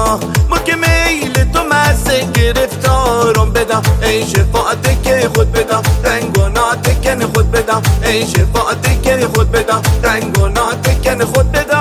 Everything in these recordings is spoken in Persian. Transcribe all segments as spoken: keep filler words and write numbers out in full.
بدا، ما که میل تو مزه گرفتارم بدا. ای شفاعت که خود بدا، رنگ و ناتکن خود بدا. ای شفاعت که خود بدا، رنگ و ناتکن خود بدا.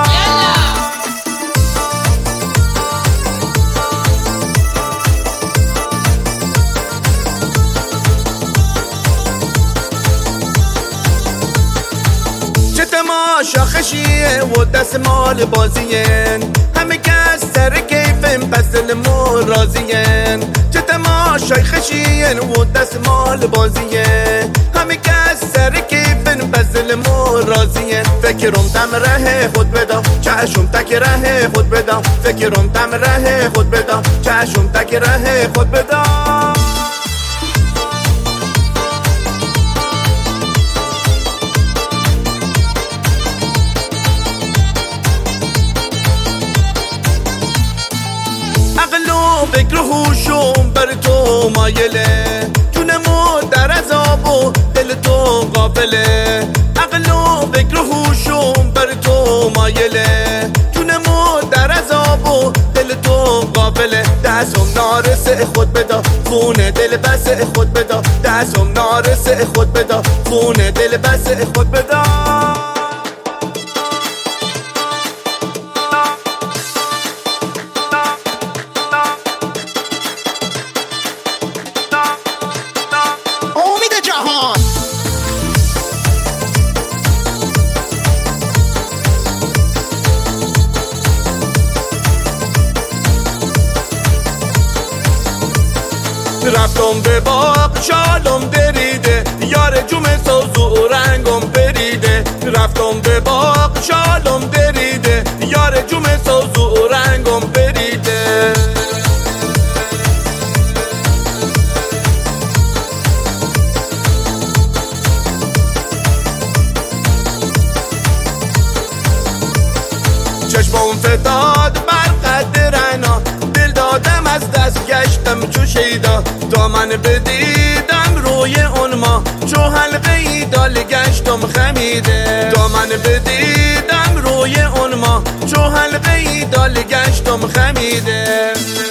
چه تماشا خشیه و دست مال بازیه، همه کس سر کیفن پس دلمون راضیه. چه تماشای خشیه و دست مال بازیه، همه کس سر کیفن پس دلمون راضیه. فکرم تم ره خود بدا، چشم تک ره خود بدا. فکرم تم ره خود بدا، چشم تک ره خود بدا. فکر و هوشم بر تو مایله، جونمو در عذاب و دل تو غافله. عقل و فکر و هوشم بر تو مایله، جونمو در عذاب و دل تو غافله. دستم نارسه خود بدا، خون دل بسه خود بدا. دستم نارسه خود بدا، خون دل بسه خود بدا. رفتم به باغ شالم دریده، یار جوم سوز و رنگم بریده. رفتم به باغ شالم دریده، یار جوم سوز و رنگم بریده. چشمم فتاد بر قد رعنا، دل دادم از دست گشتم چو شیدا. دامن بدیدم روی اون ما، چو حلقه ای دال گشتم خمیده. دامن بدیدم روی اون ما، چو حلقه ای دال گشتم خمیده.